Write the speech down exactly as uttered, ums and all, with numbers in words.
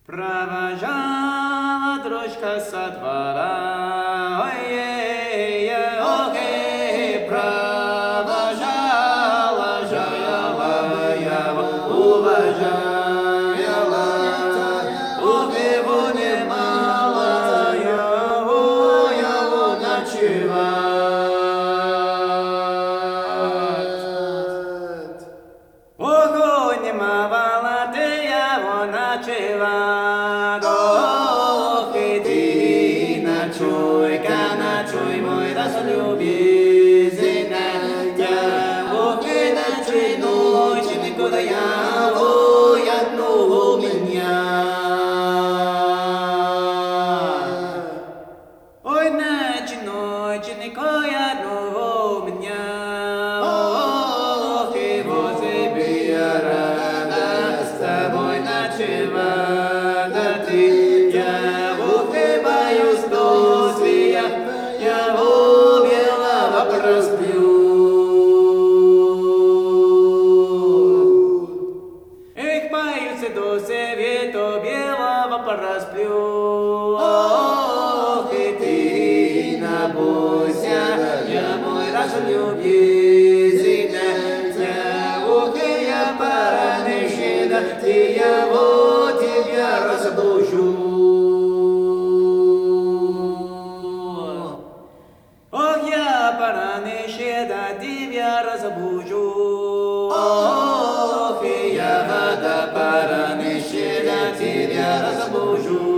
Провожала дрочка со двора, ой-ей, ой, провожала, жаяла, я уважала, ох, его немало, я, я ночевать. Ого, немало ты его ночевать. Ох, иди, ночуй-ка, ночуй, мой разлюбезный. Ох, и ночуй, ночь, никуда я, ой, одну меня. Ой, ночь, ночь, никой одну меня. Ох, и возле я рада с тобой ночевать, да ты, я ох, и боюсь до свия, я убила просплю. Эх, боюсь до света белого просплю. Ох, и ты не бойся, я мой разлюбезный, ох, и я пораньше, и я вот тебя разбужу. Ох, я пораньше, да тебя разбужу. Ох, и я вода пораньше, да тебя разбужу.